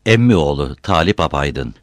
Emmioğlu Talip Apaydın.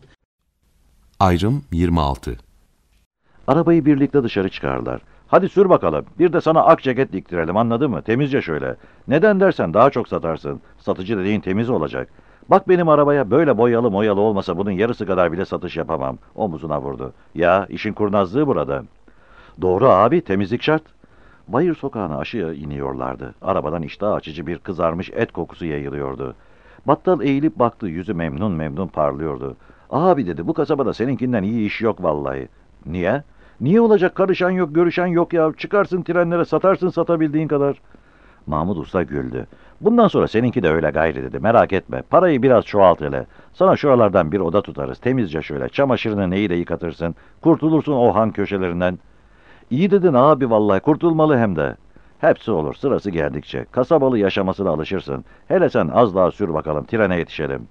Ayrım 26. Arabayı birlikte dışarı çıkardılar. Hadi sür bakalım. Bir de sana ak ceket diktirelim, anladın mı? Temizce şöyle. Neden dersen daha çok satarsın. Satıcı dediğin temiz olacak. Bak benim arabaya, böyle boyalı moyalı olmasa bunun yarısı kadar bile satış yapamam. Omuzuna vurdu. Ya işin kurnazlığı burada. Doğru abi, temizlik şart. Bayır sokağına aşağı iniyorlardı. Arabadan iştah açıcı bir kızarmış et kokusu yayılıyordu. Battal eğilip baktı, yüzü memnun memnun parlıyordu. Abi dedi, bu kasabada seninkinden iyi iş yok vallahi. Niye? Niye olacak, karışan yok, görüşen yok ya. Çıkarsın trenlere, satarsın satabildiğin kadar. Mahmut Usta güldü. Bundan sonra seninki de öyle gayri dedi. Merak etme, parayı biraz çoğalt hele. Sana şuralardan bir oda tutarız. Temizce şöyle, çamaşırını neyi de yıkatırsın. Kurtulursun o han köşelerinden. İyi dedin abi vallahi, kurtulmalı hem de. Hepsi olur sırası geldikçe. Kasabalı yaşamasına alışırsın. Hele sen az daha sür bakalım, trene yetişelim.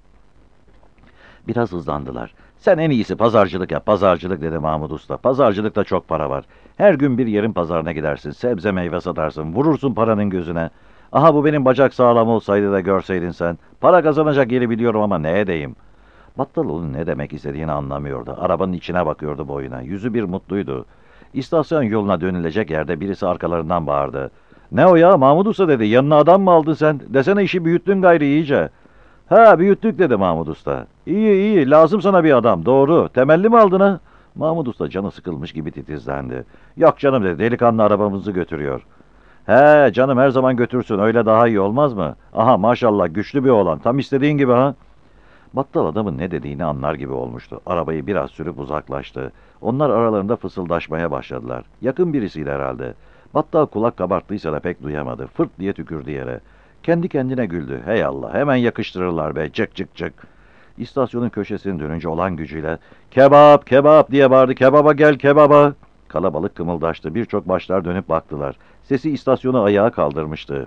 Biraz hızlandılar. Sen en iyisi pazarcılık yap, pazarcılık dedi Mahmut Usta. Pazarcılıkta çok para var. Her gün bir yerin pazarına gidersin, sebze meyve satarsın, vurursun paranın gözüne. Aha bu benim bacak sağlam olsaydı da görseydin sen. Para kazanacak yeri biliyorum ama ne edeyim? Battaloğlu ne demek istediğini anlamıyordu. Arabanın içine bakıyordu boyuna. Yüzü bir mutluydu. İstasyon yoluna dönülecek yerde birisi arkalarından bağırdı. Ne o ya Mahmut Usta dedi. Yanına adam mı aldın sen? Desene işi büyüttün gayrı iyice. Ha büyüttük dedi Mahmut Usta. İyi iyi lazım sana bir adam doğru. Temelli mi aldın ha? Mahmut Usta canı sıkılmış gibi titizlendi. Yok canım dedi, delikanlı arabamızı götürüyor. He canım her zaman götürsün, öyle daha iyi olmaz mı? Aha maşallah güçlü bir oğlan, tam istediğin gibi ha. Battal adamın ne dediğini anlar gibi olmuştu. Arabayı biraz sürüp uzaklaştı. Onlar aralarında fısıldaşmaya başladılar. Yakın birisiydi herhalde. Battal kulak kabarttıysa da pek duyamadı. Fırt diye tükürdü yere. Kendi kendine güldü. Hey Allah, hemen yakıştırırlar be, cık cık cık. İstasyonun köşesine dönünce olan gücüyle kebap kebap diye bağırdı. Kebaba gel kebaba. Kalabalık kımıldaştı. Birçok başlar dönüp baktılar. Sesi istasyonu ayağa kaldırmıştı.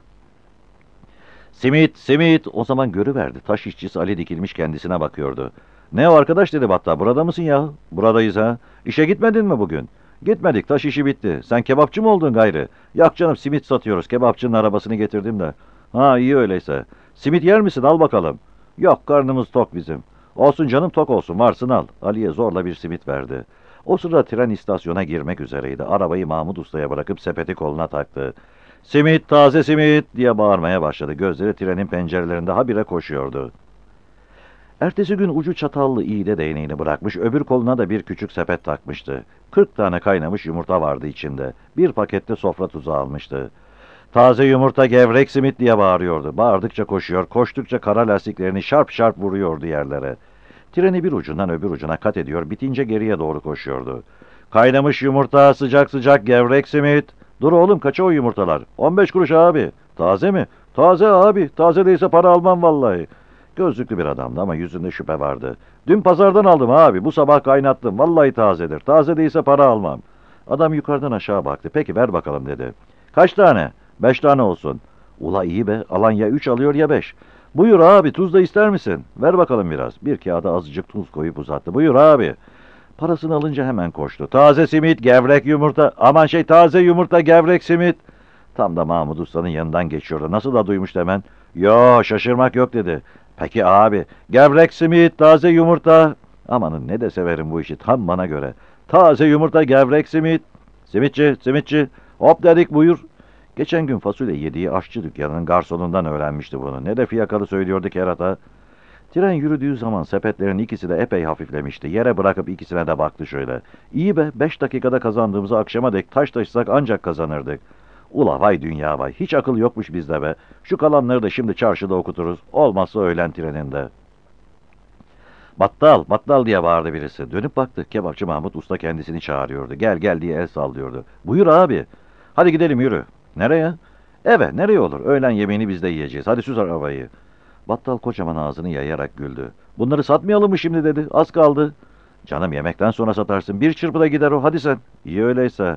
Simit, simit. O zaman görüverdi. Taş işçisi Ali dikilmiş kendisine bakıyordu. Ne o arkadaş dedi Battal. Burada mısın ya? Buradayız ha. İşe gitmedin mi bugün? Gitmedik. Taş işi bitti. Sen kebapçı mı oldun gayrı? Yok canım simit satıyoruz. Kebapçının arabasını getirdim de. Ha iyi öyleyse. Simit yer misin? Al bakalım. Yok karnımız tok bizim. Olsun canım tok olsun. Varsın al. Ali'ye zorla bir simit verdi. O sırada tren istasyona girmek üzereydi. Arabayı Mahmut Usta'ya bırakıp sepeti koluna taktı. Simit, taze simit diye bağırmaya başladı. Gözleri trenin pencerelerinde habire koşuyordu. Ertesi gün ucu çatallı iğde değneğini bırakmış, öbür koluna da bir küçük sepet takmıştı. 40 tane kaynamış yumurta vardı içinde. Bir pakette sofra tuzu almıştı. Taze yumurta, gevrek simit diye bağırıyordu. Bağırdıkça koşuyor, koştukça kara lastiklerini şarp şarp vuruyordu yerlere. Treni bir ucundan öbür ucuna kat ediyor, bitince geriye doğru koşuyordu. Kaynamış yumurta, sıcak sıcak gevrek simit. Dur oğlum, kaça o yumurtalar? 15 kuruş abi. Taze mi? Taze abi. Taze değilse para almam vallahi. Gözlüklü bir adamdı ama yüzünde şüphe vardı. Dün pazardan aldım abi. Bu sabah kaynattım. Vallahi tazedir. Taze değilse para almam. Adam yukarıdan aşağı baktı. Peki ver bakalım dedi. Kaç tane? 5 tane olsun. Ula iyi be. Alan ya 3 alıyor ya 5. Buyur abi, tuz da ister misin? Ver bakalım biraz. Bir kağıda azıcık tuz koyup uzattı. Buyur abi. Parasını alınca hemen koştu. Taze simit, gevrek yumurta. Aman taze yumurta, gevrek simit. Tam da Mahmut Usta'nın yanından geçiyordu. Nasıl da duymuş hemen. Yo şaşırmak yok dedi. Peki abi. Gevrek simit, taze yumurta. Amanın ne de severim bu işi. Tam bana göre. Taze yumurta, gevrek simit. Simitçi, simitçi. Hop dedik buyur. Geçen gün fasulye yediği aşçı dükkanının garsonundan öğrenmişti bunu. Ne de fiyakalı söylüyordu kerata. Tren yürüdüğü zaman sepetlerin ikisi de epey hafiflemişti. Yere bırakıp ikisine de baktı şöyle. İyi be, 5 dakikada kazandığımızı akşama dek taş taşısak ancak kazanırdık. Ula vay dünya vay, hiç akıl yokmuş bizde be. Şu kalanları da şimdi çarşıda okuturuz. Olmazsa öğlen treninde. Battal, battal diye bağırdı birisi. Dönüp baktı, kebapçı Mahmut Usta kendisini çağırıyordu. Gel gel diye el sallıyordu. Buyur abi. Hadi gidelim yürü. Nereye? Eve, nereye olur? Öğlen yemeğini biz de yiyeceğiz. Hadi süz arabayı. Battal kocaman ağzını yayarak güldü. Bunları satmayalım mı şimdi dedi. Az kaldı. Canım yemekten sonra satarsın. Bir çırpıda gider o. Hadi sen. İyi öyleyse.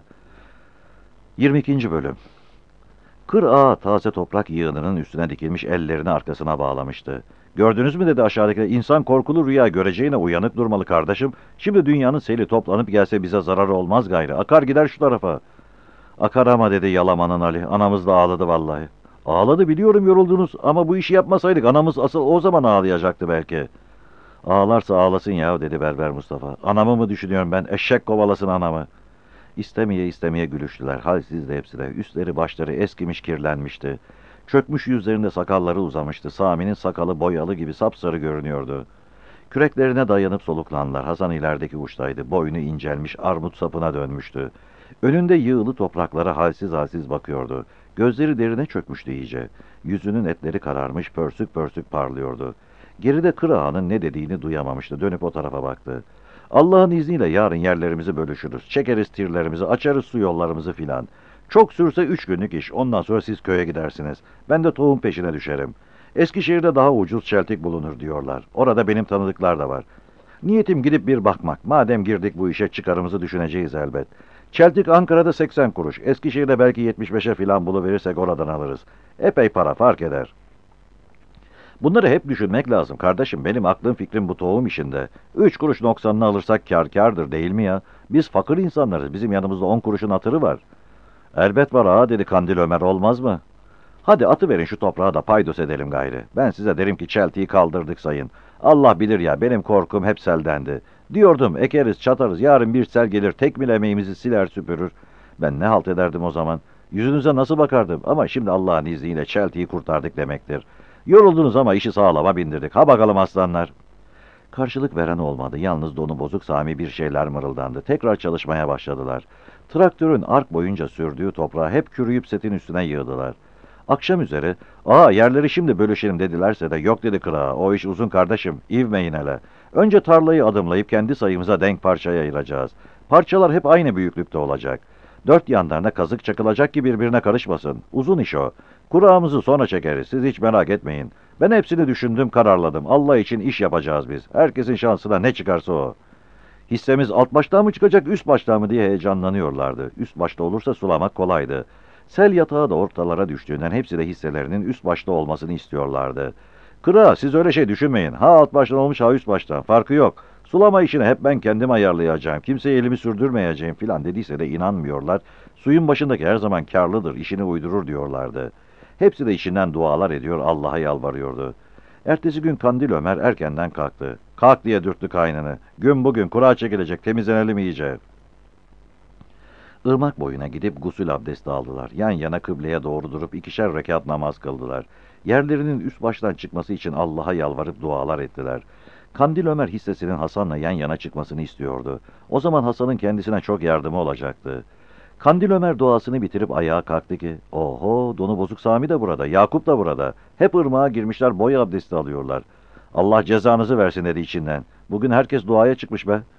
22. bölüm. Kır ağa taze toprak yığınının üstüne dikilmiş ellerini arkasına bağlamıştı. Gördünüz mü dedi aşağıdakiler. İnsan korkulu rüya göreceğine uyanık durmalı kardeşim. Şimdi dünyanın seli toplanıp gelse bize zararı olmaz gayrı. Akar gider şu tarafa. Akar ama dedi Yalaman'ın Ali. Anamız da ağladı vallahi. Ağladı biliyorum yoruldunuz ama bu işi yapmasaydık anamız asıl o zaman ağlayacaktı belki. Ağlarsa ağlasın ya dedi Berber Mustafa. Anamı mı düşünüyorum ben? Eşek kovalasın anamı. İstemeye istemeye gülüştüler. Halsiz de hepsi de. Üstleri başları eskimiş kirlenmişti. Çökmüş yüzlerinde sakalları uzamıştı. Sami'nin sakalı boyalı gibi sapsarı görünüyordu. Küreklerine dayanıp soluklandılar. Hasan ilerideki uçtaydı. Boynu incelmiş, armut sapına dönmüştü. Önünde yığılı topraklara halsiz halsiz bakıyordu. Gözleri derine çökmüştü iyice. Yüzünün etleri kararmış, pörsük pörsük parlıyordu. Geride Kır Ağa'nın ne dediğini duyamamıştı. Dönüp o tarafa baktı. Allah'ın izniyle yarın yerlerimizi bölüşürüz. Çekeriz tirlerimizi, açarız su yollarımızı filan. Çok sürse 3 günlük iş. Ondan sonra siz köye gidersiniz. Ben de tohum peşine düşerim. Eskişehir'de daha ucuz çeltik bulunur diyorlar. Orada benim tanıdıklar da var. Niyetim gidip bir bakmak. Madem girdik bu işe çıkarımızı düşüneceğiz elbet. Çeltik Ankara'da 80 kuruş. Eskişehir'de belki 75'e filan buluverirsek oradan alırız. Epey para fark eder. Bunları hep düşünmek lazım kardeşim. Benim aklım fikrim bu tohum işinde. 3 kuruş noksanını alırsak kârdır değil mi ya? Biz fakir insanlarız. Bizim yanımızda 10 kuruşun hatırı var. Elbet var ağa dedi Kandil Ömer, olmaz mı? Hadi atıverin şu toprağa da paydos edelim gayrı. Ben size derim ki çeltiyi kaldırdık sayın. Allah bilir ya, benim korkum hep seldendi. Diyordum ekeriz çatarız, yarın bir sel gelir tekmil emeğimizi siler süpürür. Ben ne halt ederdim o zaman? Yüzünüze nasıl bakardım? Ama şimdi Allah'ın izniyle çeltiyi kurtardık demektir. Yoruldunuz ama işi sağlama bindirdik. Ha bakalım aslanlar. Karşılık veren olmadı. Yalnız donu bozuk Sami bir şeyler mırıldandı. Tekrar çalışmaya başladılar. Traktörün ark boyunca sürdüğü toprağı hep kürüyüp setin üstüne yığdılar. Akşam üzeri, yerleri şimdi bölüşelim dedilerse de yok dedi Kır Ağa. O iş uzun kardeşim, ivmeyin hele. Önce tarlayı adımlayıp kendi sayımıza denk parçaya ayıracağız. Parçalar hep aynı büyüklükte olacak. 4 yanlarına kazık çakılacak ki birbirine karışmasın. Uzun iş o. Kurağımızı sonra çekeriz, siz hiç merak etmeyin. Ben hepsini düşündüm, kararladım. Allah için iş yapacağız biz. Herkesin şansına ne çıkarsa o. Hissemiz alt baştan mı çıkacak, üst baştan mı diye heyecanlanıyorlardı. Üst başta olursa sulamak kolaydı. Sel yatağı da ortalara düştüğünden hepsi de hisselerinin üst başta olmasını istiyorlardı. Kır Ağa, siz öyle şey düşünmeyin. Ha alt baştan olmuş ha üst baştan. Farkı yok. Sulama işini hep ben kendim ayarlayacağım. Kimseye elimi sürdürmeyeceğim filan dediyse de inanmıyorlar. Suyun başındaki her zaman kârlıdır, işini uydurur diyorlardı. Hepsi de işinden dualar ediyor, Allah'a yalvarıyordu. Ertesi gün Kandil Ömer erkenden kalktı. Kalk diye dürttü kaynını. Gün bugün kura çekilecek, temizlenelim iyice. Irmak boyuna gidip gusül abdesti aldılar. Yan yana kıbleye doğru durup 2'şer rekat namaz kıldılar. Yerlerinin üst baştan çıkması için Allah'a yalvarıp dualar ettiler. Kandil Ömer hissesinin Hasan'la yan yana çıkmasını istiyordu. O zaman Hasan'ın kendisine çok yardımı olacaktı. Kandil Ömer duasını bitirip ayağa kalktı ki, oho donu bozuk Sami de burada, Yakup da burada. Hep ırmağa girmişler, boy abdesti alıyorlar. Allah cezanızı versin dedi içinden. Bugün herkes duaya çıkmış be.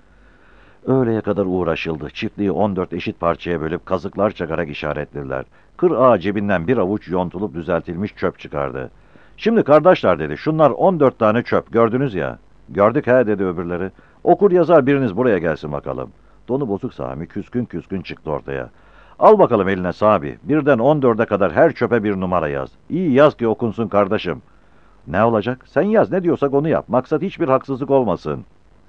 Öğleye kadar uğraşıldı. Çiftliği 14 eşit parçaya bölüp kazıklar çakarak işaretlediler. Kır Ağa cebinden bir avuç yontulup düzeltilmiş çöp çıkardı. Şimdi kardeşler dedi, şunlar 14 tane çöp, gördünüz ya. Gördük he dedi öbürleri. Okur yazar biriniz buraya gelsin bakalım. Donu bozuk Sami küskün küskün çıktı ortaya. Al bakalım eline Sami. Birden 14'e kadar her çöpe bir numara yaz. İyi yaz ki okunsun kardeşim. Ne olacak? Sen yaz, ne diyorsak onu yap. Maksat hiçbir haksızlık olmasın.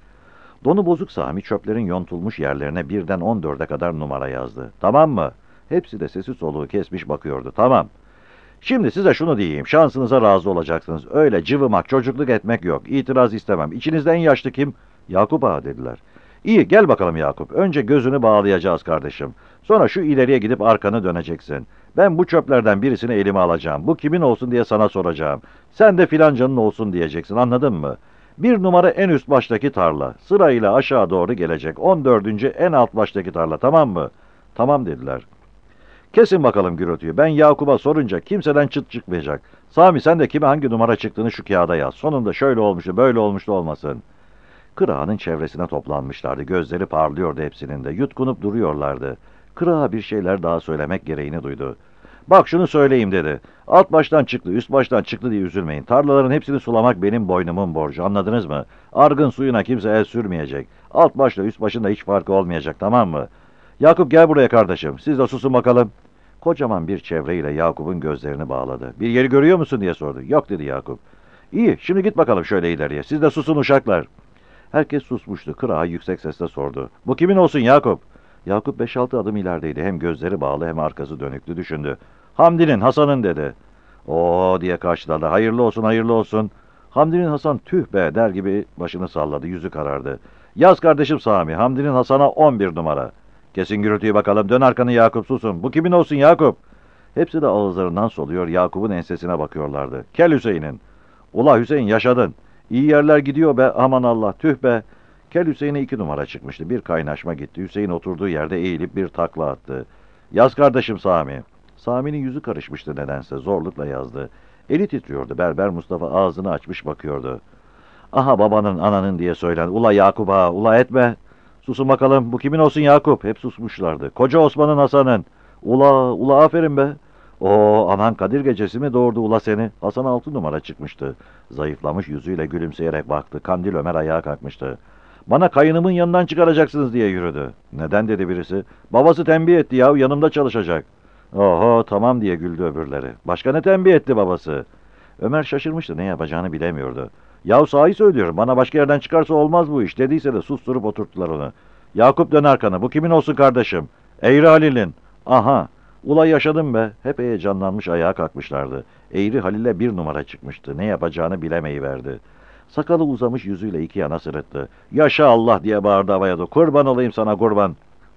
Donu bozuk Sami çöplerin yontulmuş yerlerine birden 14'e kadar numara yazdı. Tamam mı? Hepsi de sesi soluğu kesmiş bakıyordu. Tamam. Şimdi size şunu diyeyim. Şansınıza razı olacaksınız. Öyle cıvımak, çocukluk etmek yok. İtiraz istemem. İçinizde en yaşlı kim? Yakup Ağa dediler. İyi gel bakalım Yakup. Önce gözünü bağlayacağız kardeşim. Sonra şu ileriye gidip arkanı döneceksin. Ben bu çöplerden birisini elime alacağım. Bu kimin olsun diye sana soracağım. Sen de filancanın olsun diyeceksin. Anladın mı? Bir numara en üst baştaki tarla. Sırayla aşağı doğru gelecek. 14. en alt baştaki tarla. Tamam mı? Tamam dediler. Kesin bakalım gürültüyü. Ben Yakup'a sorunca kimseden çıt çıkmayacak. Sami sen de kime hangi numara çıktığını şu kağıda yaz. Sonunda şöyle olmuştu, böyle olmuştu olmasın. Kır Ağa'nın çevresine toplanmışlardı. Gözleri parlıyordu hepsinin de. Yutkunup duruyorlardı. Kır Ağa bir şeyler daha söylemek gereğini duydu. Bak şunu söyleyeyim dedi. Alt baştan çıktı, üst baştan çıktı diye üzülmeyin. Tarlaların hepsini sulamak benim boynumun borcu. Anladınız mı? Argın suyuna kimse el sürmeyecek. Alt başla üst başında hiç farkı olmayacak, tamam mı? Yakup gel buraya kardeşim. Siz de susun bakalım. Kocaman bir çevreyle Yakup'un gözlerini bağladı. Bir yeri görüyor musun diye sordu. Yok dedi Yakup. İyi, şimdi git bakalım şöyle ileriye. Siz de susun uşaklar. Herkes susmuştu. Kır Ağa yüksek sesle sordu. Bu kimin olsun Yakup? Yakup 5-6 adım ilerideydi. Hem gözleri bağlı hem arkası dönüktü, düşündü. Hamdi'nin, Hasan'ın dedi. Oo diye karşıladı. Hayırlı olsun, hayırlı olsun. Hamdi'nin Hasan tüh be der gibi başını salladı, yüzü karardı. Yaz kardeşim Sami, Hamdi'nin Hasan'a 11 numara. Kesin gürültüyü bakalım, dön arkanı Yakup, susun. Bu kimin olsun Yakup? Hepsi de ağızlarından soluyor, Yakup'un ensesine bakıyorlardı. Kel Hüseyin'in. Ula Hüseyin yaşadın. İyi yerler gidiyor be, aman Allah, tüh be. Kel Hüseyin'e 2 numara çıkmıştı. Bir kaynaşma gitti. Hüseyin oturduğu yerde eğilip bir takla attı. Yaz kardeşim Sami. Sami'nin yüzü karışmıştı nedense. Zorlukla yazdı. Eli titriyordu. Berber Mustafa ağzını açmış bakıyordu. Aha babanın ananın diye söylen. Ula Yakup ağa, ula etme. Susun bakalım. Bu kimin olsun Yakup? Hep susmuşlardı. Koca Osman'ın Hasan'ın. Ula aferin be. Anan Kadir gecesi mi doğurdu ula seni? Hasan 6 numara çıkmıştı. Zayıflamış yüzüyle gülümseyerek baktı. Kandil Ömer ayağa kalkmıştı. Bana kayınımın yanından çıkaracaksınız diye yürüdü. Neden dedi birisi. Babası tembih etti yahu, yanımda çalışacak. Oho tamam diye güldü öbürleri. Başka ne tembih etti babası? Ömer şaşırmıştı, ne yapacağını bilemiyordu. Yahu sahi söylüyorum, bana başka yerden çıkarsa olmaz bu iş dediyse de susturup oturttular onu. Yakup dön arkana, bu kimin olsun kardeşim? Eğri Halil'in. Aha. Ula yaşadım be. Hep heyecanlanmış ayağa kalkmışlardı. Eğri Halil'e 1 numara çıkmıştı. Ne yapacağını bilemeyiverdi. Sakalı uzamış yüzüyle iki yana sırıttı. Yaşa Allah diye bağırdı havaya da. Kurban olayım sana kurban.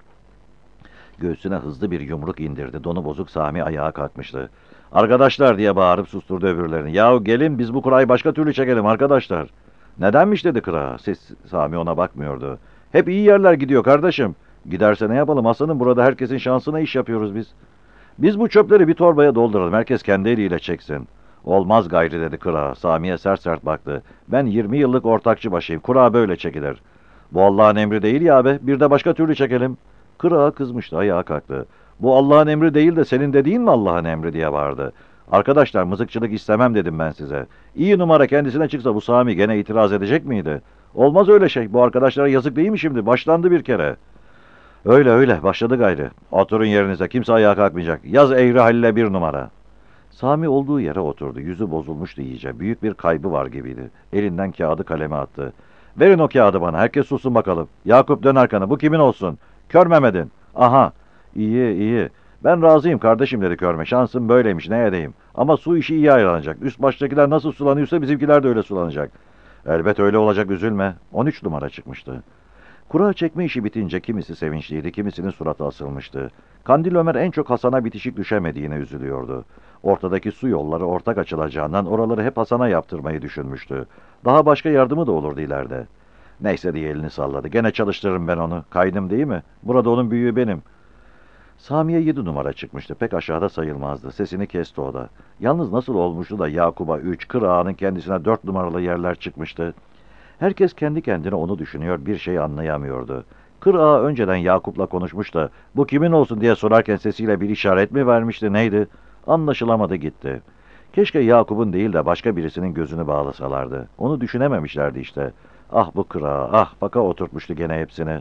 Göğsüne hızlı bir yumruk indirdi. Donu bozuk Sami ayağa kalkmıştı. Arkadaşlar diye bağırıp susturdu öbürlerini. Yahu gelin biz bu kurayı başka türlü çekelim arkadaşlar. Nedenmiş dedi kıra. Sami ona bakmıyordu. Hep iyi yerler gidiyor kardeşim. Giderse ne yapalım Hasan'ım, burada herkesin şansına iş yapıyoruz biz. Biz bu çöpleri bir torbaya dolduralım. Herkes kendi eliyle çeksin. Olmaz gayri dedi kıra. Sami'ye sert sert baktı. Ben 20 yıllık ortakçı başıyım. Kura böyle çekilir. Bu Allah'ın emri değil ya be. Bir de başka türlü çekelim. Kıra kızmıştı, ayağa kalktı. Bu Allah'ın emri değil de senin dediğin mi Allah'ın emri diye bağırdı. Arkadaşlar mızıkçılık istemem dedim ben size. İyi numara kendisine çıksa bu Sami gene itiraz edecek miydi? Olmaz öyle şey. Bu arkadaşlara yazık değil mi şimdi? Başlandı bir kere. Öyle başladı gayrı. Oturun yerinize, kimse ayağa kalkmayacak. Yaz Eğri Halil'e 1 numara. Sami olduğu yere oturdu. Yüzü bozulmuştu iyice. Büyük bir kaybı var gibiydi. Elinden kağıdı kaleme attı. Verin o kağıdı bana. Herkes sussun bakalım. Yakup dön arkana. Bu kimin olsun? Kör Mehmet'in. Aha. İyi. Ben razıyım kardeşim dedi Körme. Şansım böyleymiş, ne edeyim. Ama su işi iyi ayrılacak. Üst baştakiler nasıl sulanıyorsa bizimkiler de öyle sulanacak. Elbet öyle olacak, üzülme. 13 numara çıkmıştı. Kura çekme işi bitince kimisi sevinçliydi, kimisinin suratı asılmıştı. Kandil Ömer en çok Hasan'a bitişik düşemediğine üzülüyordu. Ortadaki su yolları ortak açılacağından oraları hep Hasan'a yaptırmayı düşünmüştü. Daha başka yardımı da olurdu ileride. Neyse diye elini salladı. Gene çalıştırırım ben onu. Kaydım değil mi? Burada onun büyüğü benim. Sami'ye 7 numara çıkmıştı. Pek aşağıda sayılmazdı. Sesini kesti o da. Yalnız nasıl olmuştu da Yakup'a 3, Kır Ağa'nın kendisine 4 numaralı yerler çıkmıştı. Herkes kendi kendine onu düşünüyor, bir şey anlayamıyordu. Kır Ağa önceden Yakup'la konuşmuş da bu kimin olsun diye sorarken sesiyle bir işaret mi vermişti neydi? Anlaşılamadı gitti. Keşke Yakup'un değil de başka birisinin gözünü bağlasalardı. Onu düşünememişlerdi işte. Ah bu Kır Ağa, ah baka oturtmuştu gene hepsini.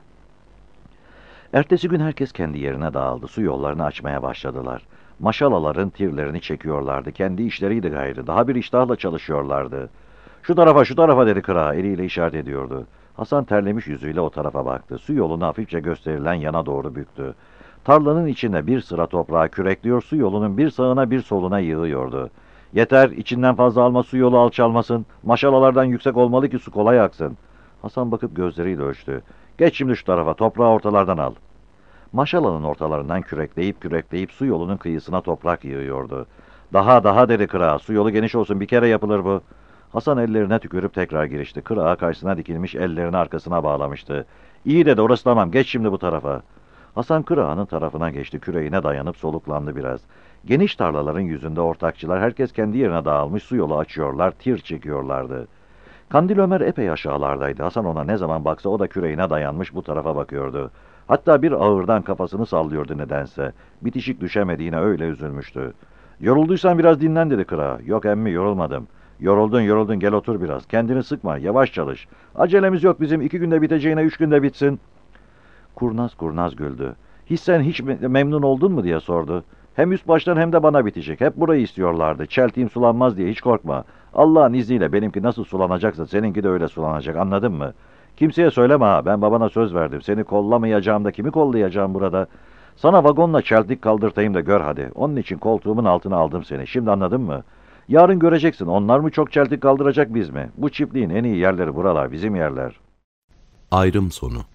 Ertesi gün herkes kendi yerine dağıldı. Su yollarını açmaya başladılar. Maşalaların tirlerini çekiyorlardı. Kendi işleriydi gayrı. Daha bir iştahla çalışıyorlardı. Şu tarafa dedi Kıra, eliyle işaret ediyordu. Hasan terlemiş yüzüyle o tarafa baktı. Su yolunu hafifçe gösterilen yana doğru büktü. Tarlanın içinde bir sıra toprağı kürekliyor, su yolunun bir sağına bir soluna yığıyordu. Yeter, içinden fazla alma, su yolu alçalmasın. Maşalalardan yüksek olmalı ki su kolay aksın. Hasan bakıp gözleriyle ölçtü. Geç şimdi şu tarafa, toprağı ortalardan al. Maşalanın ortalarından kürekleyip su yolunun kıyısına toprak yığıyordu. Daha dedi Kıra, su yolu geniş olsun, bir kere yapılır bu. Hasan ellerine tükürüp tekrar girişti. Kıra karşısına dikilmiş, ellerini arkasına bağlamıştı. İyi dedi, orası tamam, geç şimdi bu tarafa. Hasan Kıra'nın tarafına geçti, küreğine dayanıp soluklandı biraz. Geniş tarlaların yüzünde ortakçılar herkes kendi yerine dağılmış, su yolu açıyorlar, tir çekiyorlardı. Kandil Ömer epey aşağılardaydı. Hasan ona ne zaman baksa o da küreğine dayanmış bu tarafa bakıyordu. Hatta bir ağırdan kafasını sallıyordu nedense. Bitişik düşemediğine öyle üzülmüştü. Yorulduysan biraz dinlen dedi Kıra. Yok emmi, yorulmadım. Yoruldun gel otur biraz. Kendini sıkma, yavaş çalış. Acelemiz yok bizim, 2 günde biteceğine 3 günde bitsin. Kurnaz güldü. Sen hiç memnun oldun mu diye sordu. Hem üst baştan hem de bana bitecek. Hep burayı istiyorlardı. Çeltiğim sulanmaz diye hiç korkma. Allah'ın izniyle benimki nasıl sulanacaksa seninki de öyle sulanacak, anladın mı? Kimseye söyleme ha, ben babana söz verdim. Seni kollamayacağım da kimi kollayacağım burada? Sana vagonla çeltik kaldırtayım da gör hadi. Onun için koltuğumun altına aldım seni. Şimdi anladın mı? Yarın göreceksin, onlar mı çok çeltik kaldıracak biz mi? Bu çiftliğin en iyi yerleri buralar, bizim yerler. Ayrım sonu.